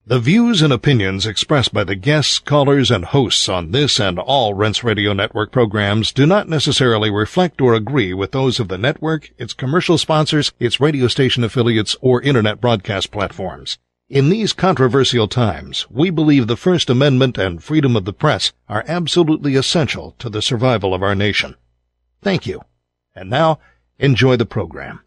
The views and opinions expressed by the guests, callers, and hosts on this and all Rense Radio Network programs do not necessarily reflect or agree with those of the network, its commercial sponsors, its radio station affiliates, or internet broadcast platforms. In these controversial times, we believe the First Amendment and freedom of the press are absolutely essential to the survival of our nation. Thank you. And now, enjoy the program.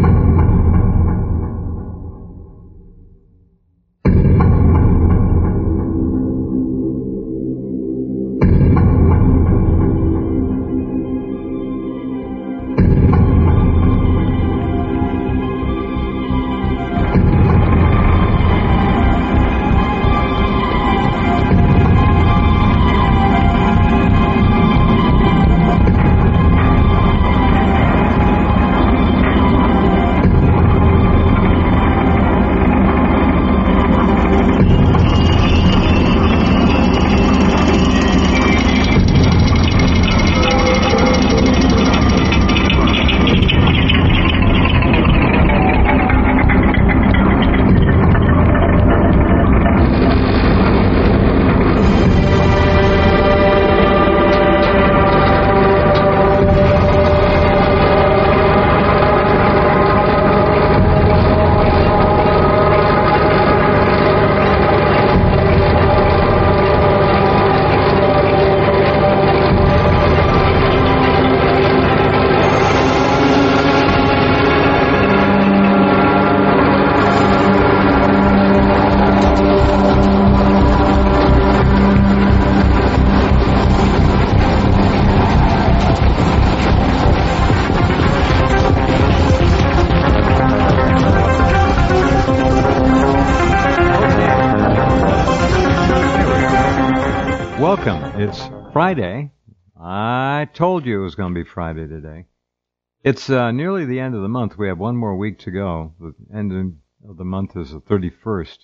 Friday. I told you it was going to be Friday today. It's nearly the end of the month. We have one more week to go. The end of the month is the 31st.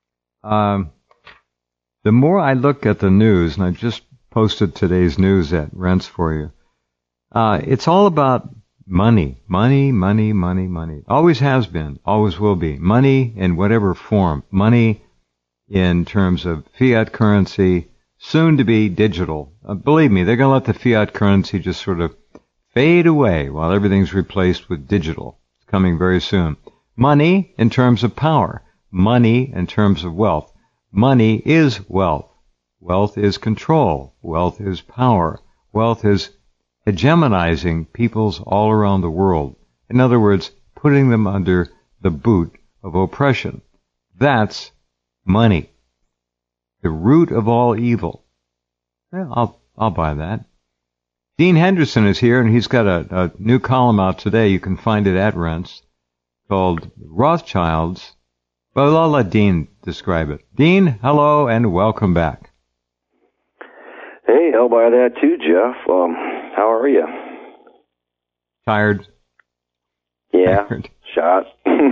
The more I look at the news, and I just posted today's news at Rense for you, it's all about money. Money, money, money, money. Always has been, always will be. Money in whatever form. Money in terms of fiat currency, soon to be digital. Believe me, they're going to let the fiat currency just sort of fade away while everything's replaced with digital. It's coming very soon. Money in terms of power. Money in terms of wealth. Money is wealth. Wealth is control. Wealth is power. Wealth is hegemonizing peoples all around the world. In other words, putting them under the boot of oppression. That's money. The root of all evil. Well, I'll buy that. Dean Henderson is here, and he's got a new column out today. You can find it at Rense, called Rothschilds. Well, I'll let Dean describe it. Dean, hello, and welcome back. Hey, I'll buy that too, Jeff. How are you? Tired. Yeah, Tired. Shot.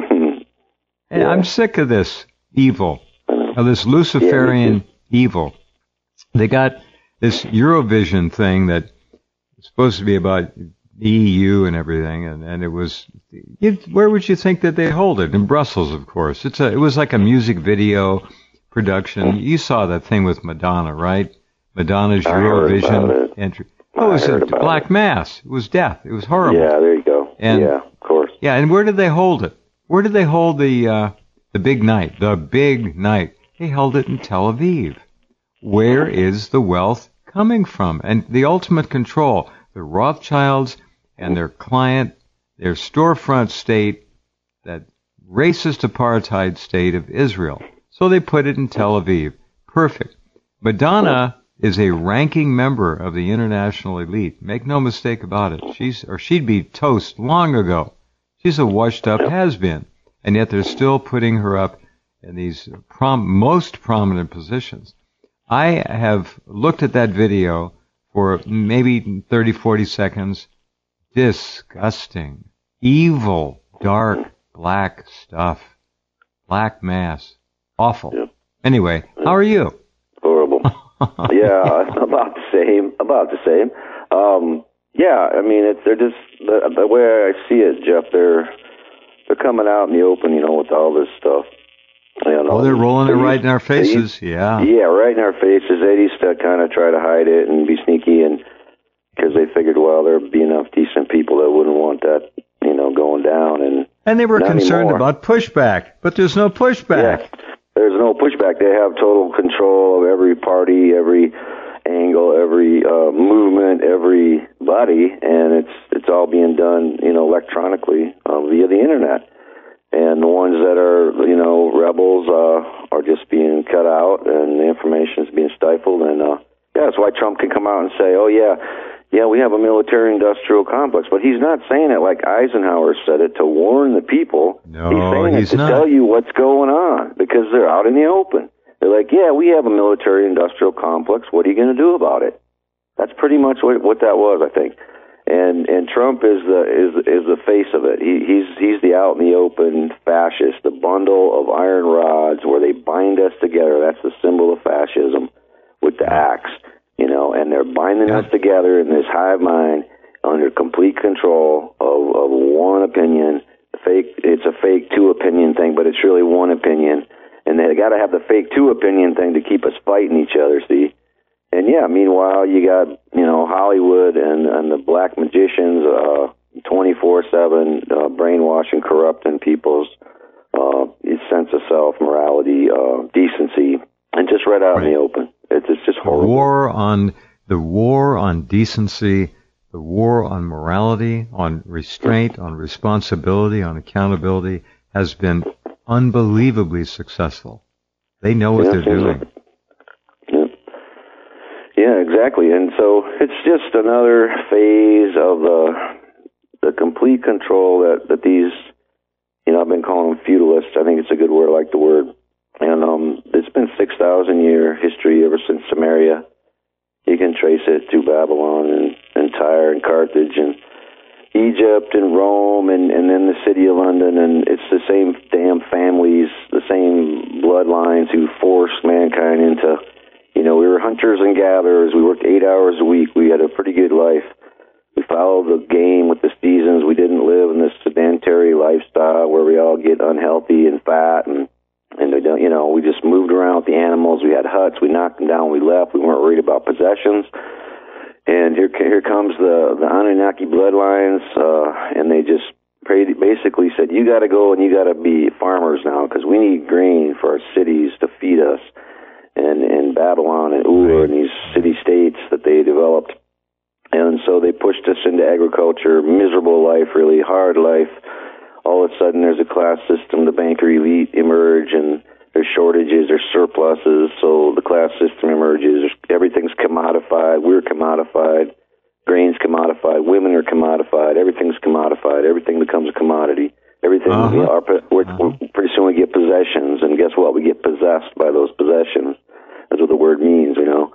Hey, I'm sick of this evil. Of this Luciferian evil. They got this Eurovision thing that was supposed to be about the EU and everything, and it was, where would you think that they hold it? In Brussels, of course. It was like a music video production. You saw that thing with Madonna, right? Madonna's Eurovision entry. Oh, it was a black mass. It was death. It was horrible. Yeah, there you go. And, yeah, of course. Yeah, and where did they hold it? Where did they hold the big night? The big night. They held it in Tel Aviv. Where is the wealth coming from? And the ultimate control, the Rothschilds and their client, their storefront state, that racist apartheid state of Israel. So they put it in Tel Aviv. Perfect. Madonna is a ranking member of the international elite. Make no mistake about it. She'd be toast long ago. She's a washed-up has-been. And yet they're still putting her up in these most prominent positions. I have looked at that video for maybe 30, 40 seconds. Disgusting. Evil, dark, black stuff. Black mass. Awful. Yep. Anyway, how are you? Horrible. Yeah, about the same. Yeah, I mean, they're just, the way I see it, Jeff, they're coming out in the open, with all this stuff. they're rolling it right in our faces. Yeah, right in our faces. They used to kind of try to hide it and be sneaky, and because they figured, well, there'd be enough decent people that wouldn't want that, going down. And they were concerned about pushback, but there's no pushback. Yeah, there's no pushback. They have total control of every party, every angle, every movement, everybody, and it's all being done, electronically via the internet. And the ones that are, rebels are just being cut out, and the information is being stifled. And that's why Trump can come out and say, "Oh yeah, we have a military-industrial complex," but he's not saying it like Eisenhower said it to warn the people. No, he's saying it to not. tell you what's going on because they're out in the open. They're like, "Yeah, we have a military-industrial complex. What are you going to do about it?" That's pretty much what that was, I think. And Trump is the face of it. He's the out in the open fascist, the bundle of iron rods where they bind us together. That's the symbol of fascism, with the axe, and they're binding us together in this hive mind under complete control of one opinion. It's a fake two opinion thing, but it's really one opinion, and they got to have the fake two opinion thing to keep us fighting each other. See. And meanwhile, you got, Hollywood and the black magicians 24/7 brainwashing, corrupting people's sense of self, morality, decency, and just right out in the open. It's just horrible. The war on decency, the war on morality, on restraint, on responsibility, on accountability has been unbelievably successful. They know what they're doing. Yeah, exactly. And so it's just another phase of the complete control that these, I've been calling them feudalists. I think it's a good word. I like the word. And it's been 6,000-year history ever since Samaria. You can trace it through Babylon and Tyre and Carthage and Egypt and Rome and then the city of London. And it's the same damn families, the same bloodlines who forced mankind into... we were hunters and gatherers. We worked 8 hours a week. We had a pretty good life. We followed the game with the seasons. We didn't live in this sedentary lifestyle where we all get unhealthy and fat, and we just moved around with the animals. We had huts. We knocked them down. We left. We weren't worried about possessions. And here comes the Anunnaki bloodlines, and they just basically said, "You got to go and you got to be farmers now because we need grain for our cities to feed us." And Babylon and Ur and these city-states that they developed. And so they pushed us into agriculture, miserable life, really hard life. All of a sudden there's a class system, the banker elite emerge, and there's shortages, there's surpluses, so the class system emerges. Everything's commodified, we're commodified, grain's commodified, women are commodified, everything's commodified, everything becomes a commodity. Everything, pretty soon we get possessions, and guess what? We get possessed by those possessions. That's what the word means,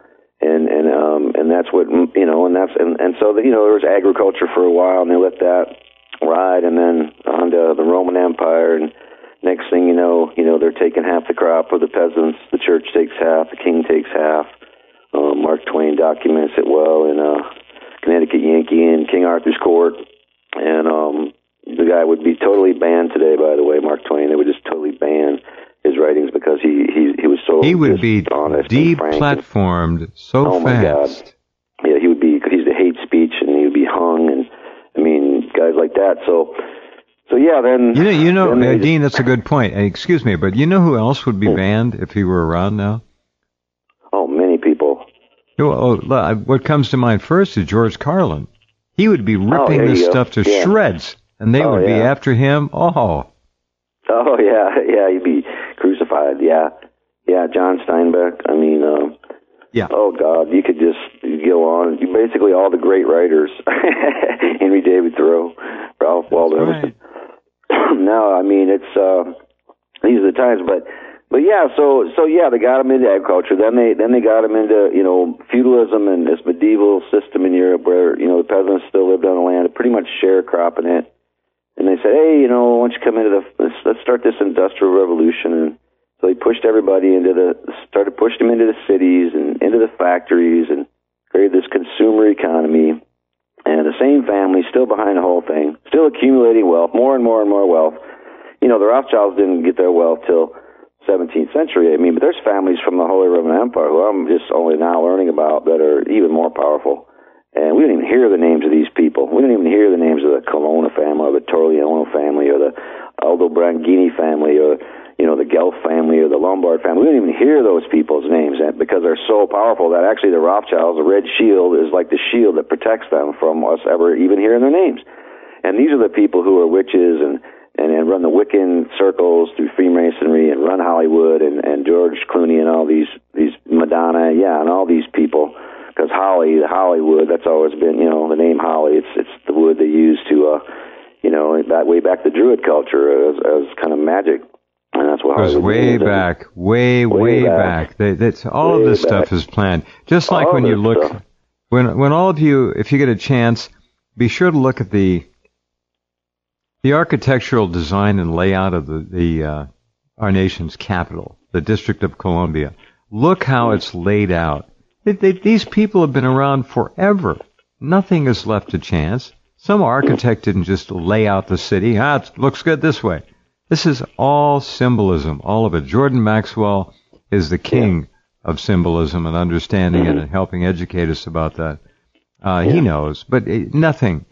and that's what, and so, there was agriculture for a while, and they let that ride, and then onto the Roman Empire, and next thing you know, they're taking half the crop of the peasants, the church takes half, the king takes half. Mark Twain documents it well in Connecticut Yankee in King Arthur's Court, and the guy would be totally banned today, by the way, Mark Twain. They would just totally ban his writings because he was so he would be honest, deplatformed so fast. My God. Yeah, he would be, because he's the hate speech, and he would be hung, and guys like that. So yeah, then then Dean, that's a good point. Excuse me, but you know who else would be banned if he were around now? Oh, many people. What comes to mind first is George Carlin. He would be ripping this stuff to shreds, and they would be after him. Oh yeah, he'd be crucified. Yeah, John Steinbeck. Oh God, you could just go on. Basically, all the great writers: Henry David Thoreau, Ralph Waldo Emerson. No, it's these are the times, but yeah. So they got him into agriculture. Then they got him into feudalism and this medieval system in Europe where the peasants still lived on the land, pretty much sharecropping it. And they said, hey, why don't you come into let's start this industrial revolution. And so he pushed everybody pushed them into the cities and into the factories and created this consumer economy. And the same family still behind the whole thing, still accumulating wealth, more and more and more wealth. The Rothschilds didn't get their wealth till 17th century. I mean, but there's families from the Holy Roman Empire who I'm just only now learning about that are even more powerful. And we don't even hear the names of these people. We don't even hear the names of the Colonna family or the Torriello family or the Aldobrandini family or, the Guelph family or the Lombard family. We don't even hear those people's names because they're so powerful that actually the Rothschilds, the red shield, is like the shield that protects them from us ever even hearing their names. And these are the people who are witches and run the Wiccan circles through Freemasonry and run Hollywood and George Clooney and all these Madonna, and all these people. Because Hollywood, that's always been, the name Holly. It's the wood they used to, that way back the Druid culture as kind of magic. And that's what goes way back, way back. That's all of this stuff is planned. Just like all when you look, stuff. when all of you, if you get a chance, be sure to look at the architectural design and layout of our nation's capital, the District of Columbia. Look how it's laid out. These people have been around forever. Nothing is left to chance. Some architect didn't just lay out the city. It looks good this way. This is all symbolism, all of it. Jordan Maxwell is the king of symbolism and understanding it and helping educate us about that. He knows, but nothing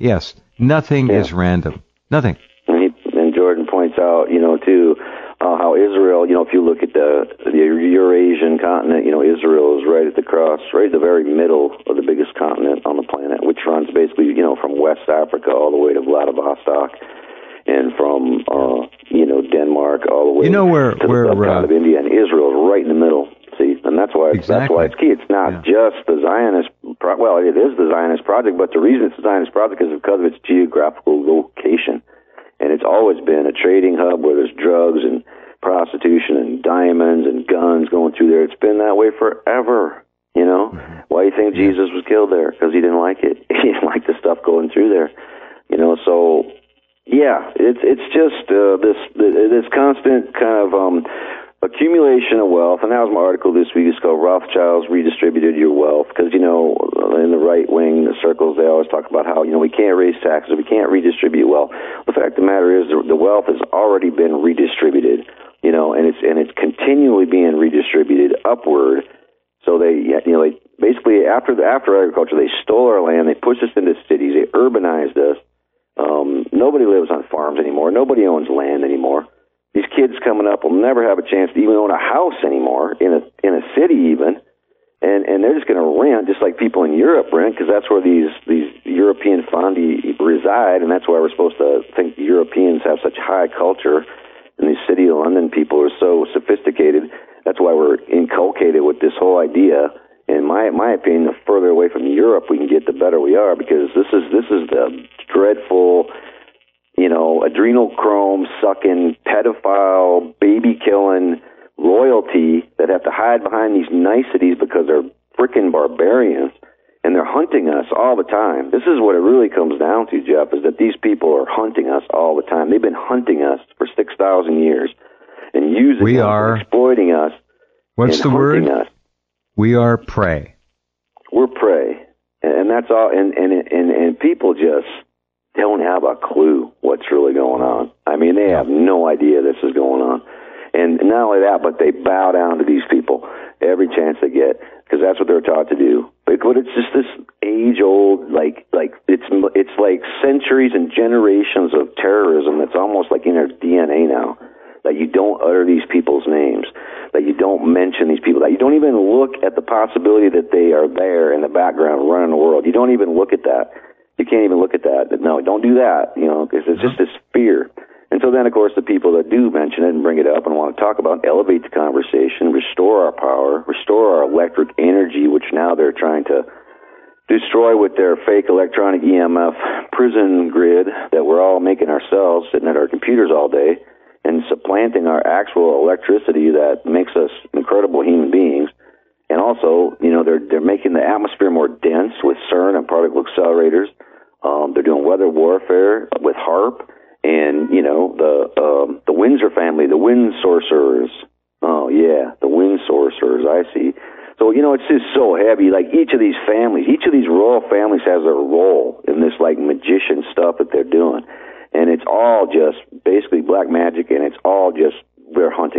is random. Nothing. And Jordan points out, too, how Israel, if you look at the Eurasian continent, Israel is right at the very middle of the biggest continent on the planet, which runs basically, from West Africa all the way to Vladivostok, and from, Denmark all the way to the subcontinent of India, and Israel is right in the middle. See, and that's why it's key. It's not just the Zionist. It is the Zionist project, but the reason it's the Zionist project is because of its geographical location. And it's always been a trading hub where there's drugs and prostitution and diamonds and guns going through there. It's been that way forever, Why do you think Jesus was killed there? Because he didn't like it. He didn't like the stuff going through there, So, it's just this constant kind of accumulation of wealth. And that was my article this week. It's called Rothschilds Redistributed Your Wealth. Because, in the right-wing circles, they always talk about how, we can't raise taxes, we can't redistribute wealth. The fact of the matter is the wealth has already been redistributed, and it's continually being redistributed upward. So they basically, after agriculture, they stole our land, they pushed us into cities, they urbanized us. Nobody lives on farms anymore. Nobody owns land anymore. These kids coming up will never have a chance to even own a house anymore in a city even, and they're just going to rent just like people in Europe rent because that's where these European fondi reside, and that's why we're supposed to think Europeans have such high culture, and the city of London people are so sophisticated. That's why we're inculcated with this whole idea. In my opinion, the further away from Europe we can get, the better we are, because this is the dreadful, adrenochrome sucking, pedophile, baby killing royalty that have to hide behind these niceties because they're freaking barbarians, and they're hunting us all the time. This is what it really comes down to, Jeff, is that these people are hunting us all the time. They've been hunting us for 6,000 years and using us, and exploiting us. What's the word? Us. We are prey. We're prey, and that's all. And people just don't have a clue what's really going on. I mean, they have no idea this is going on. And not only that, but they bow down to these people every chance they get because that's what they're taught to do. But it's just this age-old, like it's like centuries and generations of terrorism that's almost like in their DNA now. That you don't utter these people's names, that you don't mention these people, that you don't even look at the possibility that they are there in the background running the world. You don't even look at that. You can't even look at that. No, don't do that, because it's just this fear. And so then, of course, the people that do mention it and bring it up and want to talk about, elevate the conversation, restore our power, restore our electric energy, which now they're trying to destroy with their fake electronic EMF prison grid that we're all making ourselves, sitting at our computers all day, and supplanting our actual electricity that makes us incredible human beings. And also, they're making the atmosphere more dense with CERN and particle accelerators. They're doing weather warfare with HAARP. And, the Windsor family, the wind sorcerers. Oh, yeah, the wind sorcerers, I see. So, it's just so heavy. Like, each of these royal families has their role in this, magician stuff that they're doing. And it's all just basically black magic, and it's all just, they're hunting us.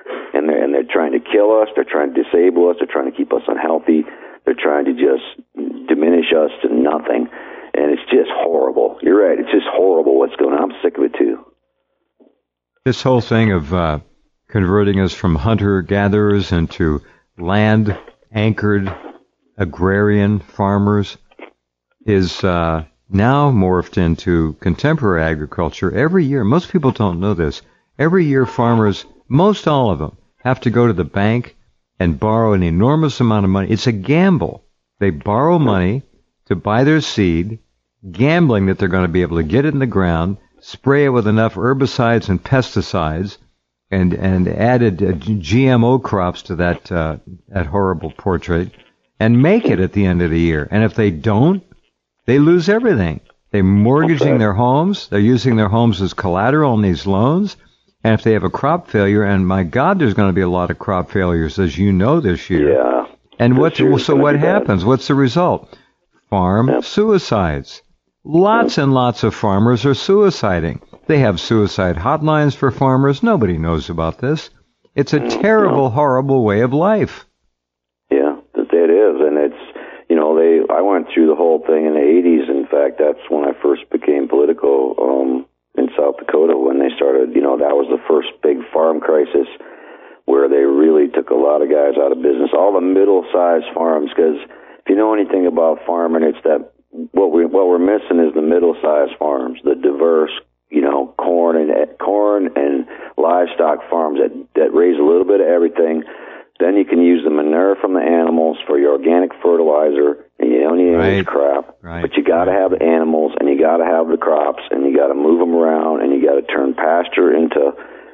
and they're trying to kill us. They're trying to disable us. They're trying to keep us unhealthy. They're trying to just diminish us to nothing, and it's just horrible. You're right. It's just horrible what's going on. I'm sick of it too. This whole thing of converting us from hunter-gatherers into land-anchored agrarian farmers is now morphed into contemporary agriculture. Every year, most people don't know this, every year farmers, most all of them, have to go to the bank and borrow an enormous amount of money. It's a gamble. They borrow money to buy their seed, gambling that they're going to be able to get it in the ground, spray it with enough herbicides and pesticides, and added GMO crops to that horrible portrait, and make it at the end of the year. And if they don't, they lose everything. They're mortgaging their homes. They're using their homes as collateral in these loans. And if they have a crop failure, and my God, there's going to be a lot of crop failures, as you know, this year. Yeah. And what happens? What's the result? Farm suicides. Lots and lots of farmers are suiciding. They have suicide hotlines for farmers. Nobody knows about this. It's a terrible, horrible way of life. Yeah, it is. And it's, I went through the whole thing in the 80s. In fact, that's when I first became political in South Dakota, when they started, that was the first big farm crisis where they really took a lot of guys out of business, all the middle-sized farms, because if you know anything about farming, it's that what we're missing is the middle-sized farms, the diverse, corn and livestock farms that raise a little bit of everything. Then you can use the manure from the animals for your organic fertilizer, and you don't need any crap. Right. But you got to have the animals, and you got to have the crops, and you got to move them around, and you got to turn pasture into,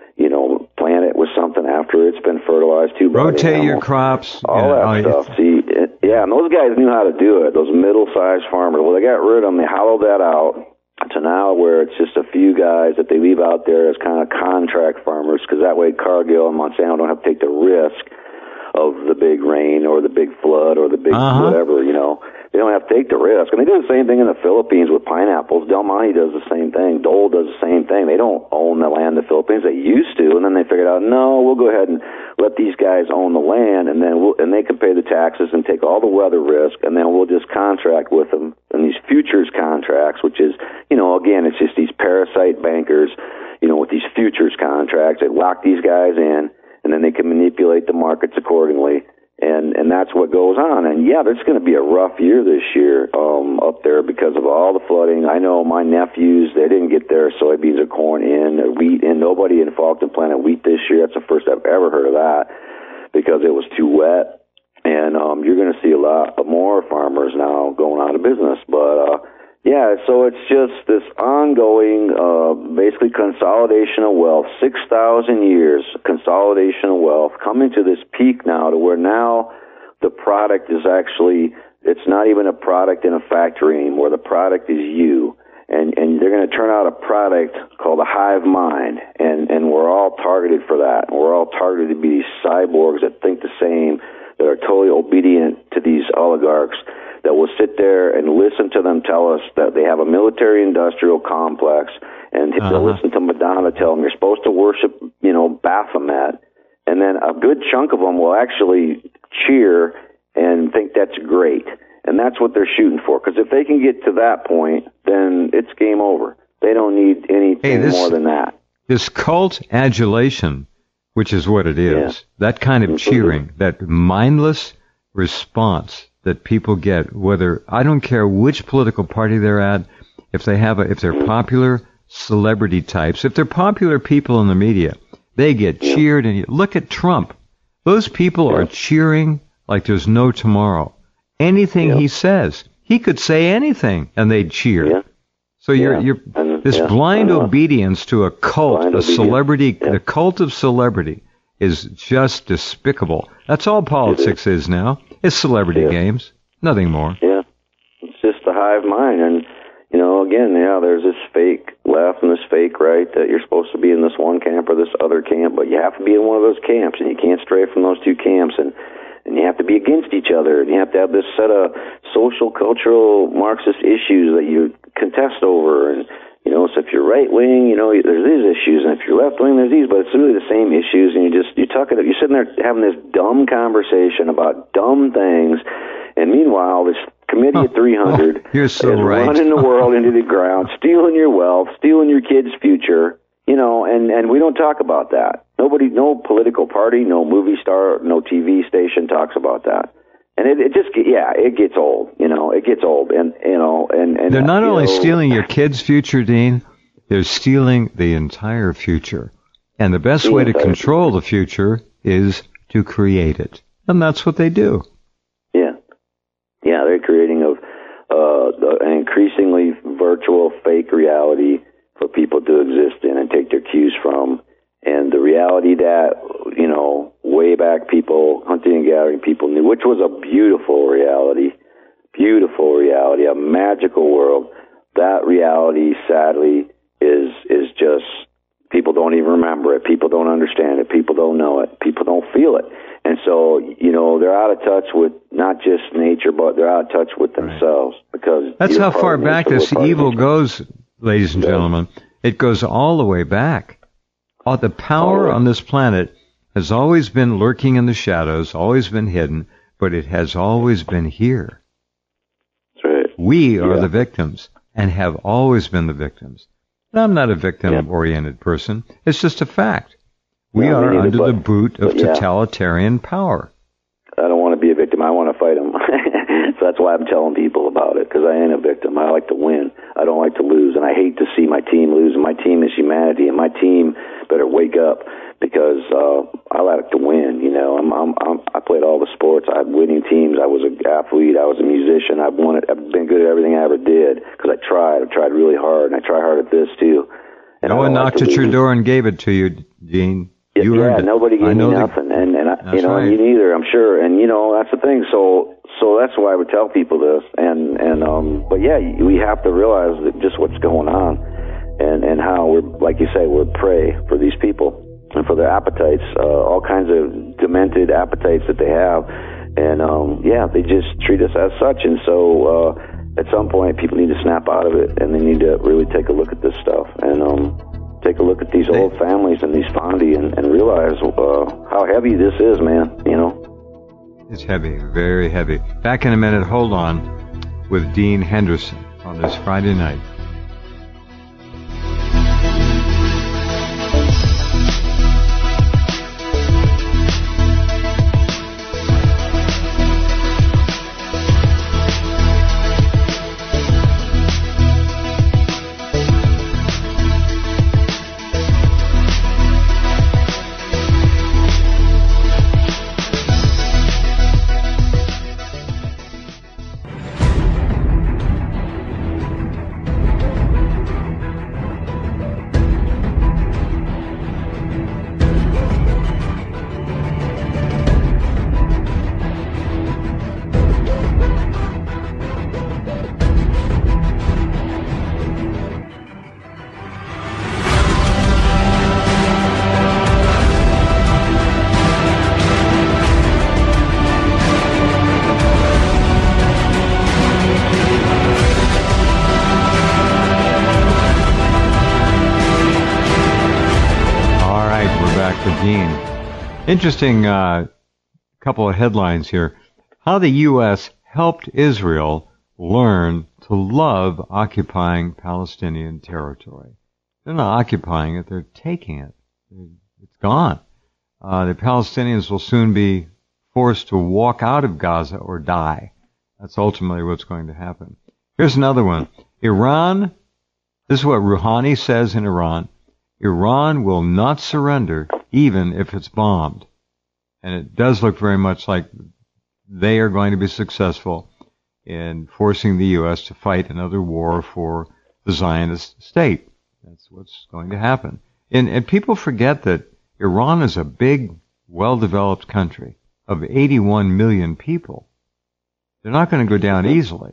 plant it with something after it's been fertilized too. Rotate your crops. All that stuff. See, and those guys knew how to do it. Those middle-sized farmers. Well, they got rid of them. They hollowed that out to now where it's just a few guys that they leave out there as kind of contract farmers, because that way Cargill and Monsanto don't have to take the risk of the big rain or the big flood or the big whatever, They don't have to take the risk. And they do the same thing in the Philippines with pineapples. Del Monte does the same thing. Dole does the same thing. They don't own the land in the Philippines. They used to, and then they figured out, no, we'll go ahead and let these guys own the land, and then they can pay the taxes and take all the weather risk, and then we'll just contract with them in these futures contracts, which is, again, it's just these parasite bankers, with these futures contracts. They lock these guys in, and then they can manipulate the markets accordingly. And that's what goes on. And yeah, there's going to be a rough year this year up there because of all the flooding. I know my nephews, they didn't get their soybeans or corn in, or wheat in. Nobody in Faulkton planted wheat this year. That's the first I've ever heard of that because it was too wet. And you're going to see a lot more farmers now going out of business. But yeah, so it's just this ongoing, basically consolidation of wealth, 6,000 years, consolidation of wealth, coming to this peak now to where now the product is actually, it's not even a product in a factory anymore. The product is you. And they're going to turn out a product called a hive mind, and we're all targeted for that. And we're all targeted to be these cyborgs that think the same, that are totally obedient to these oligarchs, that will sit there and listen to them tell us that they have a military-industrial complex, and they'll listen to Madonna tell them you're supposed to worship, Baphomet, and then a good chunk of them will actually cheer and think that's great, and that's what they're shooting for. Because if they can get to that point, then it's game over. They don't need anything more than that. This cult adulation, which is what it is, that kind of cheering, that mindless response that people get, whether, I don't care which political party they're at, if they're popular celebrity types, if they're popular people in the media, they get cheered. And look at Trump. Those people are cheering like there's no tomorrow. Anything he says, he could say anything and they'd cheer. Yeah. So you're this blind obedience to a cult, celebrity, the cult of celebrity is just despicable. That's all politics is now. It's celebrity games, nothing more. Yeah, it's just the hive mind. And, again, there's this fake left and this fake right that you're supposed to be in this one camp or this other camp, but you have to be in one of those camps, and you can't stray from those two camps, and you have to be against each other, and you have to have this set of social, cultural, Marxist issues that you contest over, and, So if you're right wing, you know, there's these issues, and if you're left wing, there's these. But it's really the same issues, and you're sitting there having this dumb conversation about dumb things, and meanwhile, this committee of 300 you're so is right. running the world into the ground, stealing your wealth, stealing your kids' future. You know, and we don't talk about that. Nobody, no political party, no movie star, no TV station talks about that. And it gets old. You know, it gets old. And you know, and they're not only stealing your kids' future, Dean. They're stealing the entire future. And the best way to control the future is to create it, and that's what they do. Yeah, they're creating an increasingly virtual, fake reality for people to exist in and take their cues from. And the reality that, you know, way back people, hunting and gathering people knew, which was a beautiful reality, a magical world. That reality, sadly, is just, people don't even remember it. People don't understand it. People don't know it. People don't feel it. And so, you know, they're out of touch with not just nature, but they're out of touch with themselves. Because that's how far back this evil goes, ladies and gentlemen. It goes all the way back. The power on this planet has always been lurking in the shadows, always been hidden, but it has always been here. That's right. We are the victims and have always been the victims. And I'm not a victim-oriented person. It's just a fact. We are under the boot of totalitarian power. I don't want to be a victim. I want to fight them. So that's why I'm telling people about it, because I ain't a victim. I like to win. I don't like to lose, and I hate to see my team lose, and my team is humanity, and my team better wake up, because I like to win. You know, I played all the sports. I had winning teams. I was an athlete. I was a musician. I've been good at everything I ever did, because I tried really hard, and I try hard at this too. And no one knocked at your door and gave it to you, Dean. Nobody gave me nothing, and you know, you neither, I'm sure. And you know, that's the thing. So that's why I would tell people this. But yeah, we have to realize that just what's going on, and how we're, like you say, we're prey for these people and for their appetites, all kinds of demented appetites that they have, and they just treat us as such. And so at some point, people need to snap out of it, and they need to really take a look at this stuff and take a look at these old families and these fondi and realize how heavy this is, man, you know. It's heavy, very heavy. Back in a minute, hold on, with Dean Henderson on this Friday night. Interesting couple of headlines here. How the U.S. helped Israel learn to love occupying Palestinian territory. They're not occupying it, they're taking it. It's gone. The Palestinians will soon be forced to walk out of Gaza or die. That's ultimately what's going to happen. Here's another one. Iran, this is what Rouhani says in Iran. Iran will not surrender even if it's bombed. And it does look very much like they are going to be successful in forcing the U.S. to fight another war for the Zionist state. That's what's going to happen. And people forget that Iran is a big, well-developed country of 81 million people. They're not going to go down easily.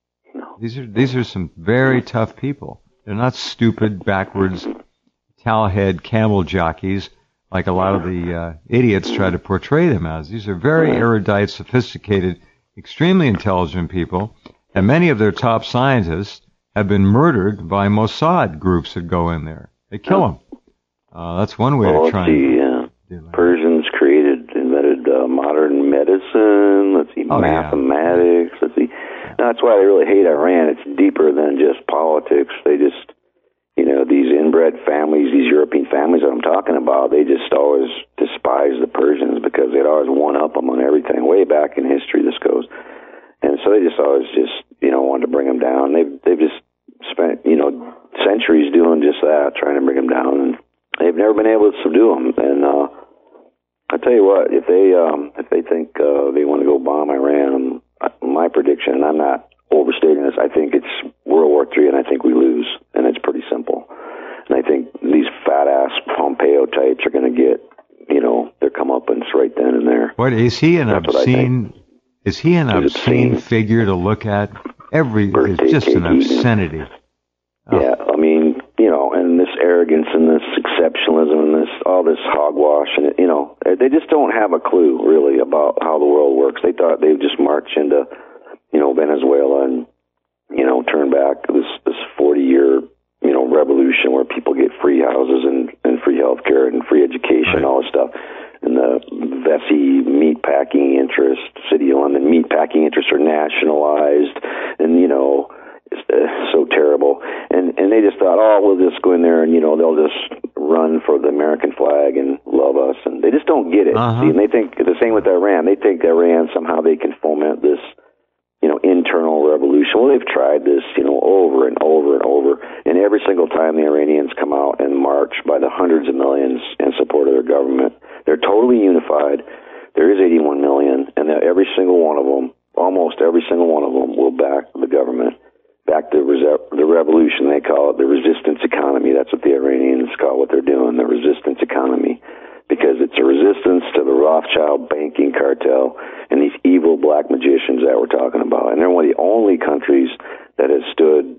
These are some very tough people. They're not stupid, backwards, towelhead camel jockeys like a lot of the idiots try to portray them as. These are very erudite, sophisticated, extremely intelligent people, and many of their top scientists have been murdered by Mossad groups that go in there. They kill them. That's one way to try. Persians invented modern medicine. Let's see, mathematics. Let's see. That's why they really hate Iran. It's deeper than just politics. They just, these inbred families, these European families that I'm talking about, they just always despise the Persians because they'd always one up them on everything. Way back in history, this goes, and so they just always wanted to bring them down. They've just spent centuries doing just that, trying to bring them down, and they've never been able to subdue them. And I tell you what, if they think they want to go bomb Iran, my prediction, and I'm not overstating this, I think it's World War III, and I think we lose, and it's pretty simple. And I think these fat-ass Pompeo types are going to get, their comeuppance right then and there. What, is he an obscene? Is he an obscene figure to look at? It's just an obscenity. Yeah, I mean, and this arrogance and this exceptionalism and all this hogwash, and they just don't have a clue really about how the world works. They thought they would just march into, Venezuela and, turn back this 40-year, revolution where people get free houses and free health care and free education, all this stuff. And the Vesey meatpacking interest, City of London meatpacking interests are nationalized, and it's so terrible. And they just thought, we'll just go in there and they'll just run for the American flag and love us, and they just don't get it. See, and they think the same with Iran. They think Iran somehow they can foment this internal revolution. Well, they've tried this over and over and over, and every single time the Iranians come out and march by the hundreds of millions in support of their government, they're totally unified. There is 81 million, and every single one of them, almost every single one of them, will back the government, back the revolution. They call it the resistance economy. That's what the Iranians call what they're doing, the resistance economy, because it's a resistance to the Rothschild banking cartel and these evil black magicians that we're talking about. And they're one of the only countries that has stood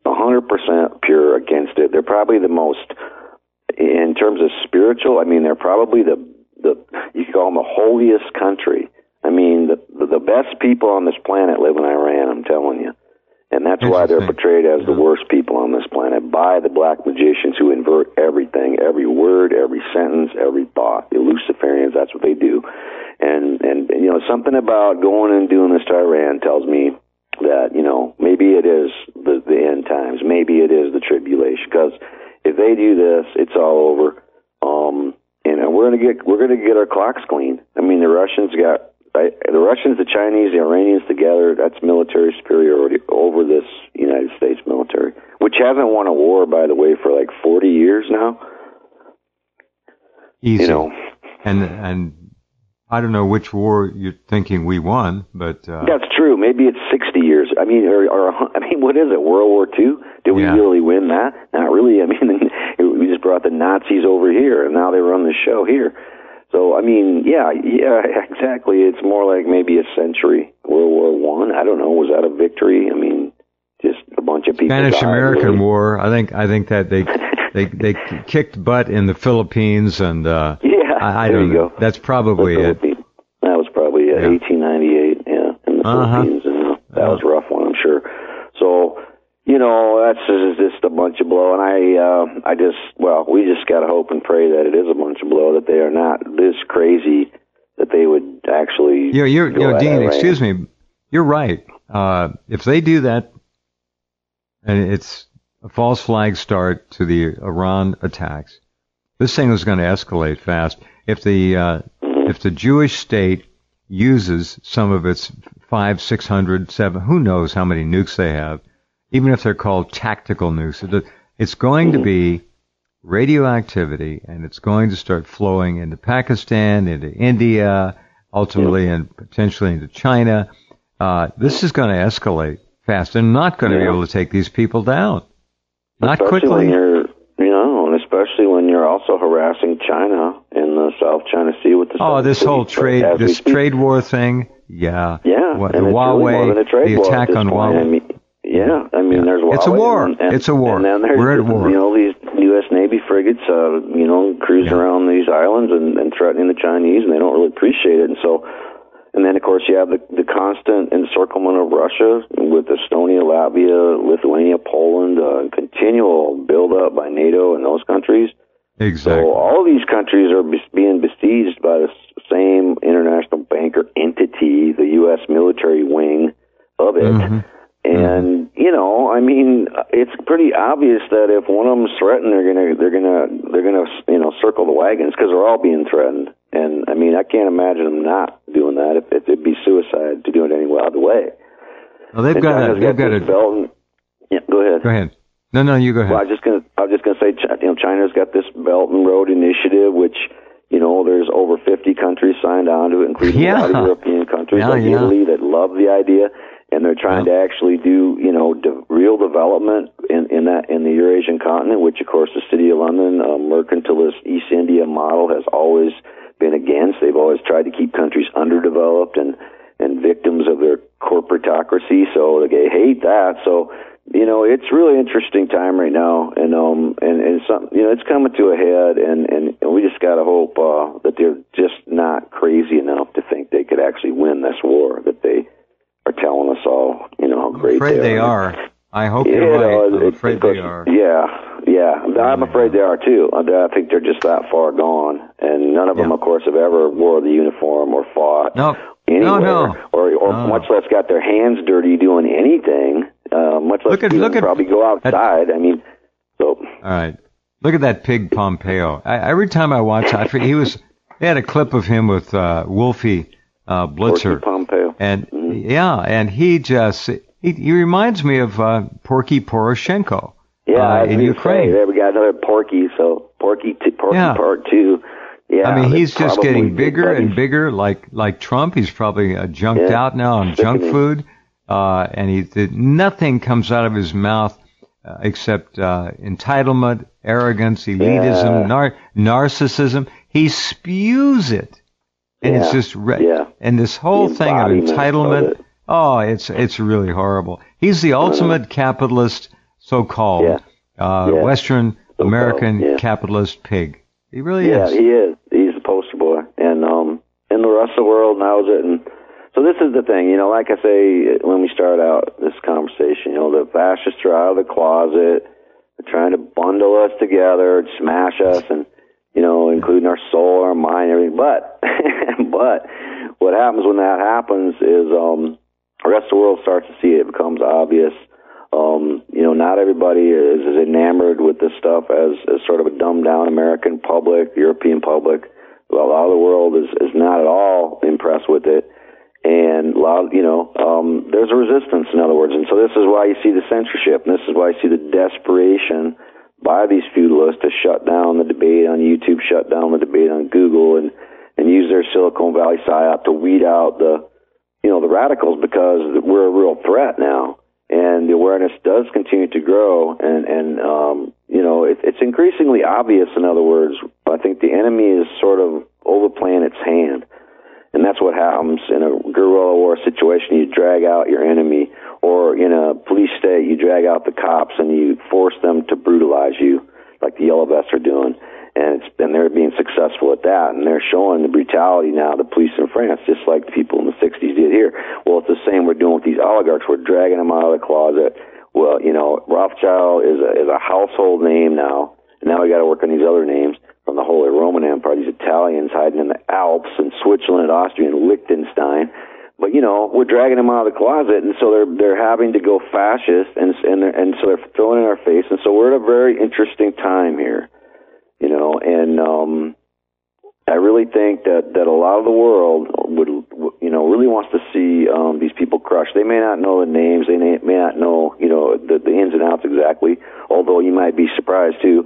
100% pure against it. They're probably the most, in terms of spiritual, they're probably the you could call them the holiest country. The best people on this planet live in Iran, I'm telling you. And that's why they're portrayed as the worst people on this planet by the black magicians who invert everything, every word, every sentence, every thought. The Luciferians, that's what they do. And something about going and doing this to Iran tells me that, maybe it is the end times. Maybe it is the tribulation. Because if they do this, it's all over. And we're gonna get our clocks clean. The Russians got the Chinese, the Iranians together. That's military superiority over this United States military, which hasn't won a war, by the way, for like 40 years now. Easy. And I don't know which war you're thinking we won, but that's true. Maybe it's 60 years. What is it? World War II? Did we really win that? Not really. We just brought the Nazis over here, and now they run the show here. So, yeah, exactly. It's more like maybe a century. World War I don't know. Was that a victory? Just a bunch of people. Spanish-American War. I think that they kicked butt in the Philippines, and I don't know. That's probably it. That was probably 1898. Yeah, in the Philippines, and that was a rough one, I'm sure. So, that's just a bunch of blow, and we just got to hope and pray that it is a bunch of blow, that they are not this crazy, that they would actually. Dean, excuse me, you're right. If they do that, and it's a false flag start to the Iran attacks, this thing is going to escalate fast. If the Jewish state uses some of its 500, 600, 700, who knows how many nukes they have, even if they're called tactical nukes, it's going to be radioactivity, and it's going to start flowing into Pakistan, into India, ultimately and potentially into China. This is going to escalate fast. They're not going to be able to take these people down. Not quickly. Especially when you're also harassing China in the South China Sea with the this whole trade war thing. Yeah. The Huawei, really the attack on Huawei. There's Huawei. It's a war. It's a war. And then there's, we're at war. These U.S. Navy frigates, cruising around these islands and threatening the Chinese, and they don't really appreciate it. And then, of course, you have the constant encirclement of Russia with Estonia, Latvia, Lithuania, Poland, continual build-up by NATO and those countries. Exactly. So all of these countries are being besieged by the same international banker entity, the U.S. military wing of it. Mm-hmm. And you know, I mean, it's pretty obvious that if one of them's threatened, they're gonna circle the wagons because they're all being threatened. And I mean, I can't imagine them not doing that. If it'd be suicide to do it any other way. Well, they've got a belt. And, yeah, go ahead. Go ahead. No, you go ahead. Well, I was just gonna say, China's got this Belt and Road Initiative, which, you know, there's over 50 countries signed on to it, including a lot of European countries like Italy that love the idea, and they're trying to actually do, you know, real development in the Eurasian continent, which of course the City of London, mercantilist East India model has always been against. They've always tried to keep countries underdeveloped and victims of their corporatocracy, so they hate that. So, you know, it's really interesting time right now, and some, you know, it's coming to a head, and we just gotta hope that they're just not crazy enough to think they could actually win this war that they are telling us all, you know, how great they are. I'm afraid they are. I hope you're right. I'm afraid they are. Yeah. I'm afraid they are too. I think they're just that far gone, and none of them, of course, have ever wore the uniform or fought anywhere, or much less got their hands dirty doing anything. Much less probably go outside. I mean, so. All right. Look at that pig Pompeo. Every time I watch, they had a clip of him with Wolfie Blitzer. Porky Pompeo. And and he reminds me of Porky Poroshenko. Yeah, in Ukraine. There we got another Porky. So Porky Part 2. Yeah, I mean, he's just getting bigger and bigger, like Trump. He's probably junked out now on junk food, and nothing comes out of his mouth except entitlement, arrogance, elitism, narcissism. He spews it, and it's just and this whole thing of entitlement. It's really horrible. He's the ultimate capitalist, so-called Western American capitalist pig. He really is. Yeah, he is. He's the poster boy, and the rest of the world knows it. And so this is the thing, you know, like I say when we start out this conversation, you know, the fascists are out of the closet. They're trying to bundle us together, smash us, and, you know, including our soul, our mind, everything. But what happens when that happens is the rest of the world starts to see it. It becomes obvious. You know, not everybody is as enamored with this stuff as sort of a dumbed-down American public, European public. Well, a lot of the world is not at all impressed with it. And a lot, you know, there's a resistance, in other words. And so this is why you see the censorship, and this is why you see the desperation by these feudalists to shut down the debate on YouTube, shut down the debate on Google, and use their Silicon Valley psyop to weed out the radicals, because we're a real threat now. And the awareness does continue to grow, and you know, it's increasingly obvious. In other words, I think the enemy is sort of overplaying its hand, and that's what happens in a guerrilla war situation. You drag out your enemy, or in a police state, you drag out the cops and you force them to brutalize you, like the Yellow Vests are doing. And they're being successful at that, and they're showing the brutality now, the police in France, just like the people in the 60s did here. Well, it's the same we're doing with these oligarchs. We're dragging them out of the closet. Well, you know, Rothschild is a household name now, and now we got to work on these other names from the Holy Roman Empire, these Italians hiding in the Alps and Switzerland, Austria, and Liechtenstein. But, you know, we're dragging them out of the closet, and so they're having to go fascist, and so they're throwing it in our face. And so we're at a very interesting time here. You know, and I really think that a lot of the world really wants to see these people crushed. They may not know the names, they may not know, you know, the ins and outs exactly, although you might be surprised too.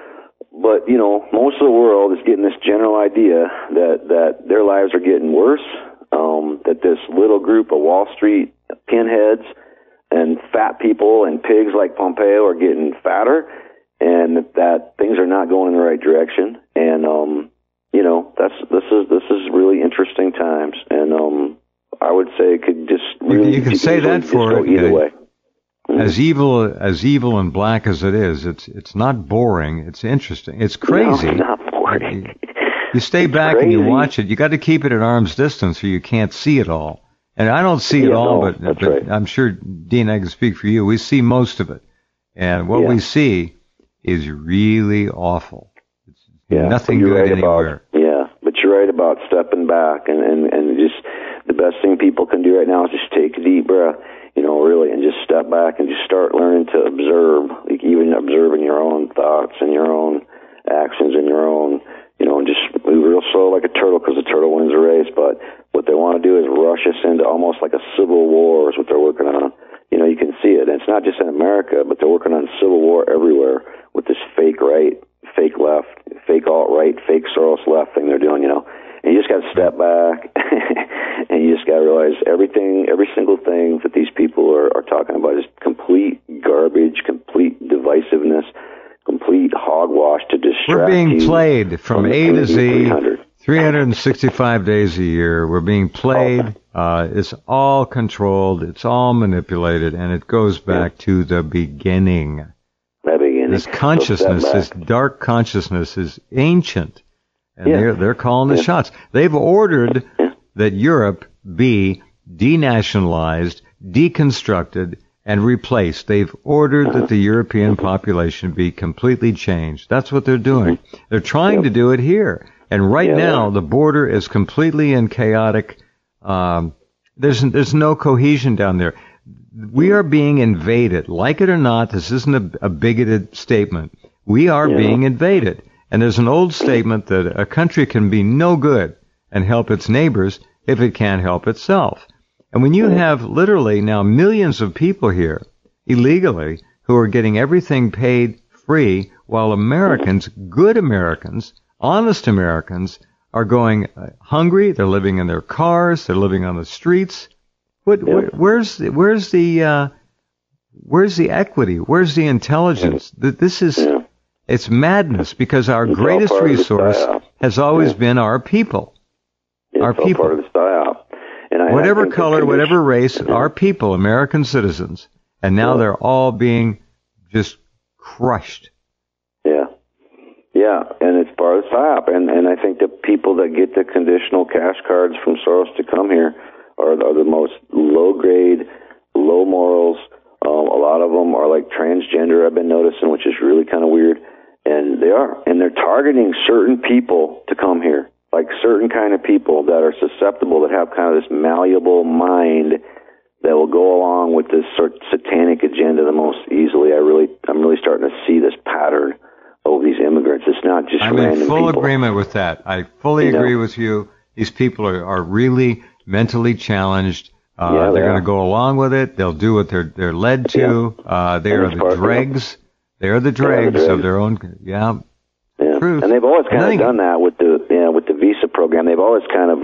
But, you know, most of the world is getting this general idea that their lives are getting worse, that this little group of Wall Street pinheads and fat people and pigs like Pompeo are getting fatter, and that things are not going in the right direction. And you know, this is really interesting times, and I would say it could just really you can say that for it either way. As evil and black as it is, it's not boring. It's interesting. It's crazy. No, it's not boring. You stay back and you watch it. You got to keep it at arm's distance, or you can't see it all. And I don't see it all, no, but right. I'm sure, Dean, I can speak for you. We see most of it. And what we see is really awful. It's nothing good anywhere. But you're right about stepping back and just the best thing people can do right now is just take a deep breath, really, and just step back and just start learning to observe, like even observing your own thoughts and your own actions and your own, and just move real slow like a turtle, because the turtle wins the race. But what they want to do is rush us into almost like a civil war is what they're working on. You can see it. And it's not just in America, but they're working on civil war everywhere with this fake right, fake left, fake alt-right, fake Soros left thing they're doing, And you just got to step back and you just got to realize every single thing that these people are talking about is complete garbage, complete divisiveness, complete hogwash to distract you. We're being played from A to Z, 365 days a year. We're being played. It's all controlled. It's all manipulated, and it goes back to the beginning. This consciousness, this dark consciousness, is ancient, and they're calling the shots. They've ordered that Europe be denationalized, deconstructed, and replaced. They've ordered that the European population be completely changed. That's what they're doing. They're trying to do it here. And right now, the border is completely in chaotic. There's no cohesion down there. We are being invaded. Like it or not, this isn't a bigoted statement. We are being invaded. And there's an old statement that a country can be no good and help its neighbors if it can't help itself. And when you have literally now millions of people here illegally who are getting everything paid free, while Americans, good Americans, honest Americans, are going hungry, they're living in their cars, they're living on the streets. Where's the equity? Where's the intelligence? This is it's madness, because our greatest resource has always been our people. Our people. Part of the psyop. And whatever color, whatever race, our people, American citizens, and now they're all being just crushed. Yeah, and it's part of the psyop. And I think the people that get the conditional cash cards from Soros to come here are the most low-grade, low morals. A lot of them are like transgender, I've been noticing, which is really kind of weird. And they are. And they're targeting certain people to come here, like certain kind of people that are susceptible, that have kind of this malleable mind that will go along with this sort of satanic agenda the most easily. I'm really starting to see this pattern of these immigrants. It's not just random people. I'm in full agreement with that. I fully agree with you. These people are really mentally challenged. They're going to go along with it. They'll do what they're led to. They are the dregs. They are the dregs of their own. Truth. And they've always kind of done that with the visa program. They've always kind of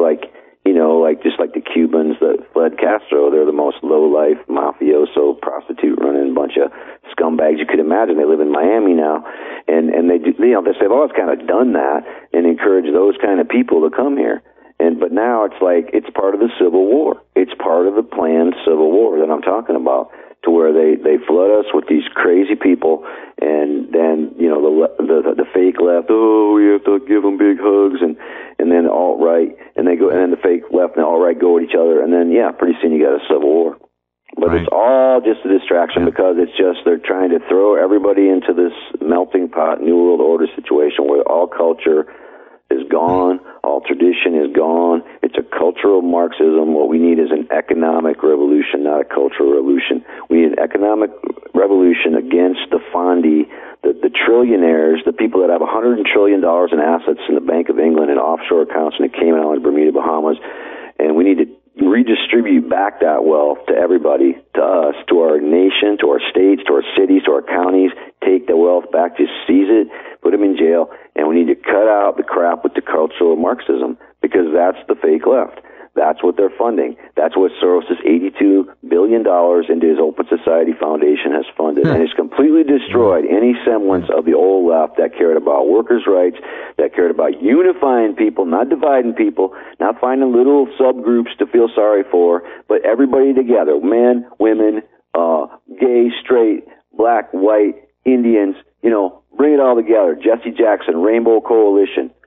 just like the Cubans that fled Castro. They're the most low-life, mafioso, prostitute-running bunch of scumbags you could imagine. They live in Miami now, and they do. They've always kind of done that and encouraged those kind of people to come here. But now it's like it's part of the Civil War. It's part of the planned Civil War that I'm talking about, to where they flood us with these crazy people, and then the fake left. Oh, we have to give them big hugs, and then the alt right, and then the fake left and the alt right go at each other, and then pretty soon you got a Civil War. But It's all just a distraction, because it's just they're trying to throw everybody into this melting pot, New World Order situation where all culture is gone, all tradition is gone. It's a cultural Marxism. What we need is an economic revolution, not a cultural revolution. We need an economic revolution against the Fondi, the trillionaires, the people that have $100 trillion in assets in the Bank of England and offshore accounts in the Cayman Islands, Bermuda, Bahamas. And we need to redistribute back that wealth to everybody, to us, to our nation, to our states, to our cities, to our counties. Take the wealth back, just seize it, put them in jail, and we need to cut out the crap with the cultural Marxism, because that's the fake left. That's what they're funding. That's what Soros' $82 billion into his Open Society Foundation has funded. And it's completely destroyed any semblance of the old left that cared about workers' rights, that cared about unifying people, not dividing people, not finding little subgroups to feel sorry for, but everybody together, men, women, gay, straight, black, white, Indians, bring it all together. Jesse Jackson, Rainbow Coalition.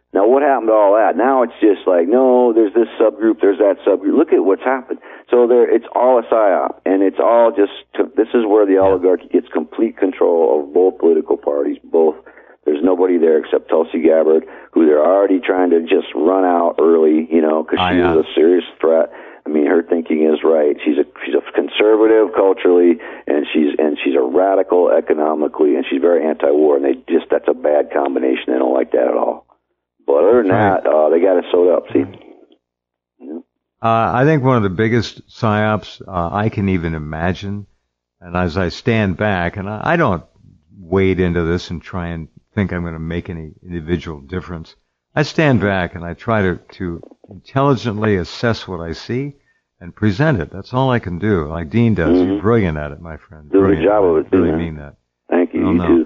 Now, what happened to all that? Now it's just like, no, there's this subgroup, there's that subgroup. Look at what's happened. So it's all a psyop, and it's all just, this is where the oligarchy gets complete control of both political parties, both. There's nobody there except Tulsi Gabbard, who they're already trying to just run out early, because she is a serious threat. I mean, her thinking is right. She's a conservative culturally, and she's a radical economically, and she's very anti-war, and that's a bad combination. They don't like that at all. But other than that, they got it sewed up, see? I think one of the biggest psyops I can even imagine, and as I stand back, and I don't wade into this and try and think I'm going to make any individual difference. I stand back and I try to intelligently assess what I see and present it. That's all I can do, like Dean does. Mm-hmm. You're brilliant at it, my friend. Do a good job of it, I really mean that. Thank you. You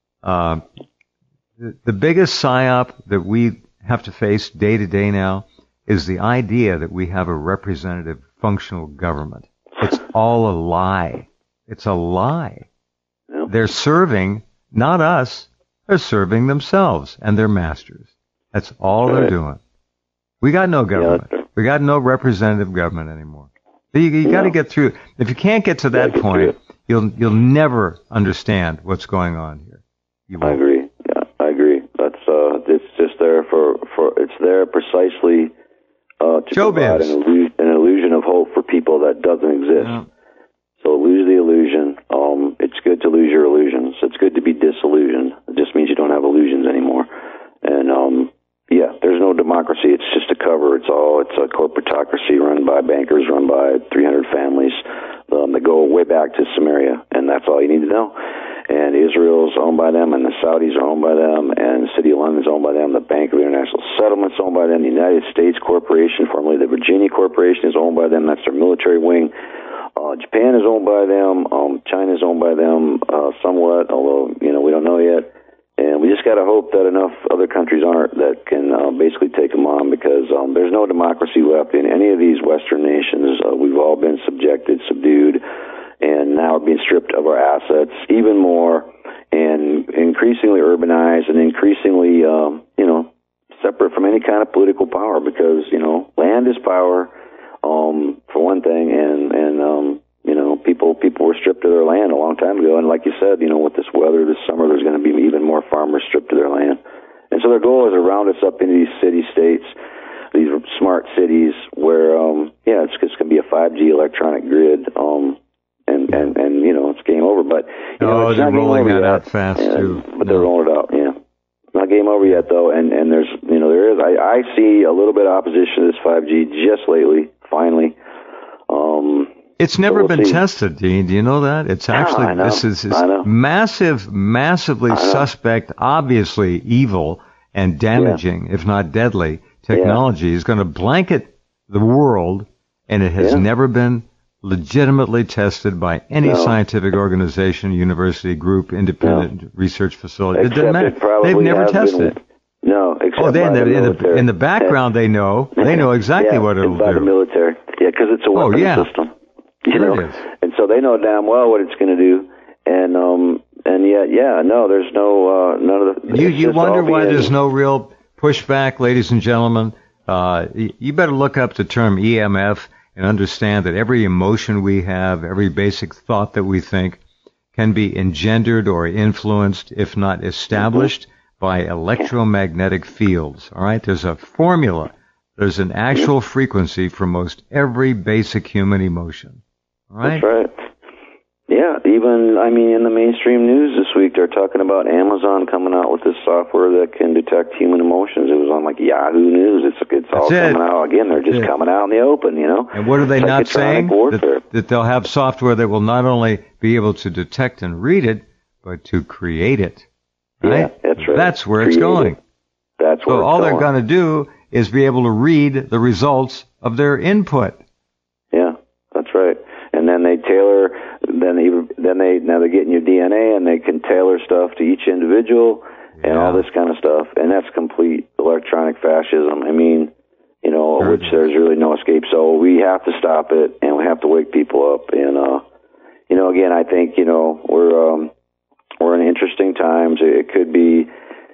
too. The biggest psyop that we have to face day to day now is the idea that we have a representative functional government. It's all a lie. It's a lie. Yep. They're serving, not us, they're serving themselves and their masters. That's all they're doing. We got no government. Yeah, we got no representative government anymore. You got to get through. If you can't get to that point, you'll never understand what's going on here. I agree. Yeah, I agree. That's it's just there for it's there precisely to provide an illusion of hope for people that doesn't exist. Yeah. So lose the illusion. It's good to lose your illusions. It's good to be disillusioned. It just means you don't have illusions anymore. And there's no democracy. It's just a cover. It's a corporatocracy run by bankers, run by 300 families that go way back to Samaria, and that's all you need to know. And Israel's owned by them, and the Saudis are owned by them, and the City of London is owned by them. The Bank of International Settlements is owned by them. The United States Corporation, formerly the Virginia Corporation, is owned by them. That's their military wing. Japan is owned by them. China is owned by them somewhat, although we don't know yet. And we just got to hope that enough other countries aren't that can basically take them on, because there's no democracy left in any of these Western nations. We've all been subdued, and now we're being stripped of our assets even more, and increasingly urbanized and increasingly, separate from any kind of political power, because, land is power, for one thing, and people were stripped of their land a long time ago, and like you said, with this weather this summer, there's going to be even more farmers stripped of their land. And so their goal is to round us up into these city-states, these smart cities where, it's just going to be a 5G electronic grid, and it's game over. But it's they're not rolling game over that yet. out fast too. But they're rolling it out. Yeah, not game over yet though. And there's there is. I see a little bit of opposition to this 5G just lately. Finally. It's never been tested, Dean. Do you know that? It's actually this is massively suspect, obviously evil and damaging, if not deadly, technology is going to blanket the world, and it has never been legitimately tested by any scientific organization, university, group, independent research facility. It doesn't matter. They've never tested it. No, except in the background, they know exactly what it'll do. By the military, because it's a weapons system. And so they know damn well what it's going to do, and yet, there's no none of the. You wonder why there's no real pushback, ladies and gentlemen. You better look up the term EMF and understand that every emotion we have, every basic thought that we think, can be engendered or influenced, if not established, by electromagnetic fields. All right, there's a formula. There's an actual frequency for most every basic human emotion. All right? That's right. Yeah, even, in the mainstream news this week, they're talking about Amazon coming out with this software that can detect human emotions. It was on, Yahoo News. It's all coming out. Again, they're just coming out in the open, And what are they not saying? That they'll have software that will not only be able to detect and read it, but to create it. Right? Yeah, that's right. That's where it's going. That's where all they're going to do is be able to read the results of their input. Yeah, that's right. And then they tailor, now they're getting your DNA, and they can tailor stuff to each individual and all this kind of stuff. And that's complete electronic fascism. Which there's really no escape. So we have to stop it, and we have to wake people up. And, again, I think, we're in interesting times. It could be,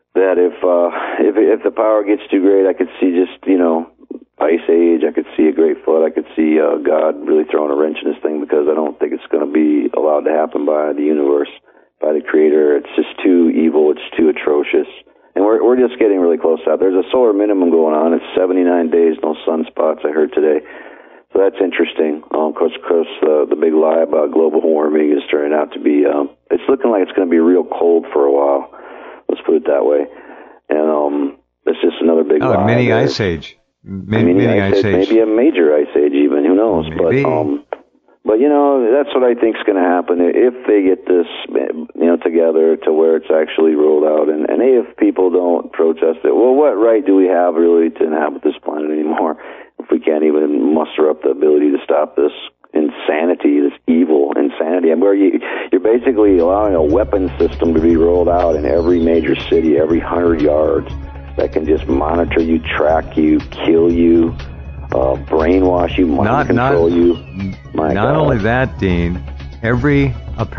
that if the power gets too great, I could see just, Ice Age. I could see a great flood. I could see God really throwing a wrench in this thing, because I don't think it's going to be allowed to happen by the universe, by the Creator. It's just too evil. It's too atrocious. And we're just getting really close out. There's a solar minimum going on. It's 79 days, no sunspots, I heard today. So that's interesting. Of course, the big lie about global warming is turning out to be, it's looking like it's going to be real cold for a while. Let's put it that way. And it's just another big lie. Mini ice age. Mini ice age. Maybe a major ice age even. Who knows? Maybe. But that's what I think is going to happen if they get this, together to where it's actually rolled out. And if people don't protest it, well, what right do we have really to inhabit this planet anymore if we can't even muster up the ability to stop this insanity, this evil insanity, and where you're basically allowing a weapon system to be rolled out in every major city, every 100 yards, that can just monitor you, track you, kill you, brainwash you, mind control you. Not only that, Dean, every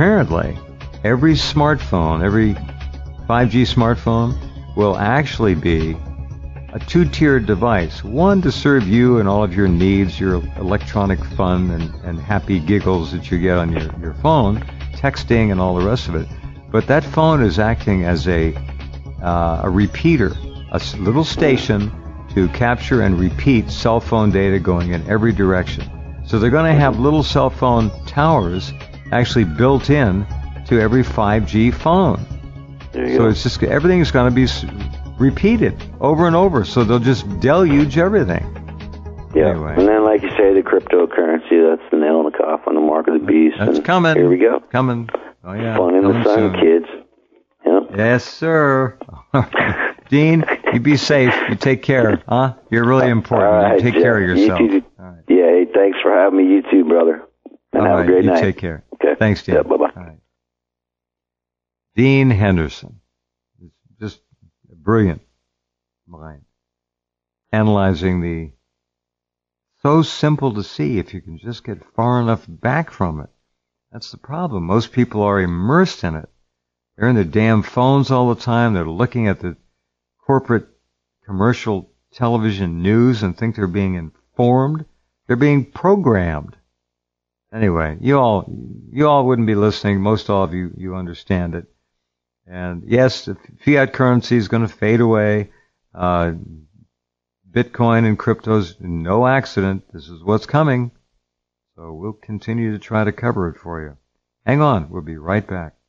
smartphone, every 5G smartphone will actually be a two-tiered device. One to serve you and all of your needs, your electronic fun and happy giggles that you get on your phone, texting and all the rest of it. But that phone is acting as a repeater, a little station to capture and repeat cell phone data going in every direction. So they're going to have little cell phone towers actually built in to every 5G phone. So it's just everything is going to be repeated over and over. So they'll just deluge everything. Yeah, anyway. And then, like you say, the cryptocurrency, that's the nail in the coffin, the mark of the beast. That's coming. Here we go. Coming. Oh, yeah. Fun in the sun, soon. kids. Yep. Yes, sir. Dean, you be safe. You take care. Huh? You're really important. All right, you take care of yourself. You too. All right. Yeah, hey, thanks for having me. You too, brother. And have a great night. Take care. Okay. Thanks, Dean. Yeah, bye-bye. All right. Dean Henderson. Just a brilliant mind. Analyzing the so simple to see if you can just get far enough back from it. That's the problem. Most people are immersed in it. They're in their damn phones all the time. They're looking at the corporate commercial television news and think they're being informed. They're being programmed. Anyway, you all wouldn't be listening. Most all of you understand it. And yes, the fiat currency is going to fade away. Bitcoin and crypto's no accident. This is what's coming. So we'll continue to try to cover it for you. Hang on. We'll be right back.